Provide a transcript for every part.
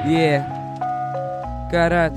Карат.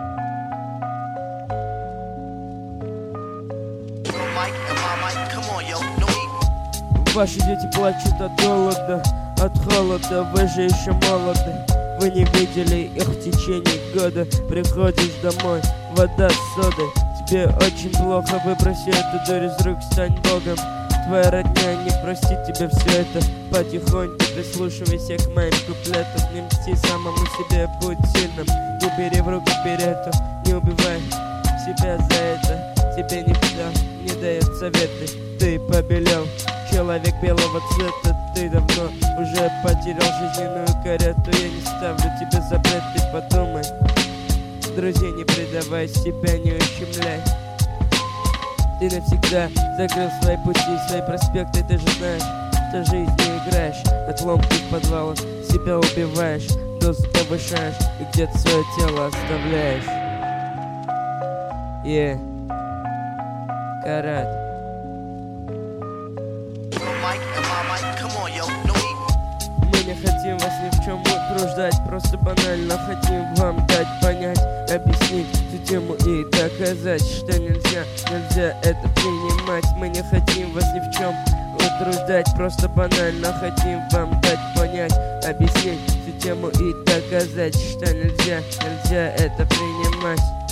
Ваши дети плачут от голода, от холода, вы же еще молоды. Вы не видели их в течение года. Приходишь домой, вода с содой. Тебе очень плохо, выброси эту дурь из рук, стань богом. Твоя родня не простит тебе все это. Потихоньку прислушивайся к моим куплетам. Не мсти самому себе, будь сильным. Не бери в руку берету, не убивай себя за это. Тебе никто не дает советы. Ты побелел, человек белого цвета. Ты давно уже потерял жизненную карету. Я не ставлю тебе запрет, ты подумай. Друзей не предавай, себя не ущемляй. Ты навсегда закрыл свои пути, свои проспекты. Ты же знаешь, что жизнь не играешь. Отломки в подвалах себя убиваешь, дозу повышаешь и где-то свое тело оставляешь. Карат. Мы не хотим вас ни в чем утруждать, просто банально хотим вам дать понять, объяснить всю тему и доказать, что нельзя это принимать. Мы не хотим вас ни в чем утруждать, просто банально хотим вам дать понять, объяснить всю тему и доказать, что нельзя это принимать.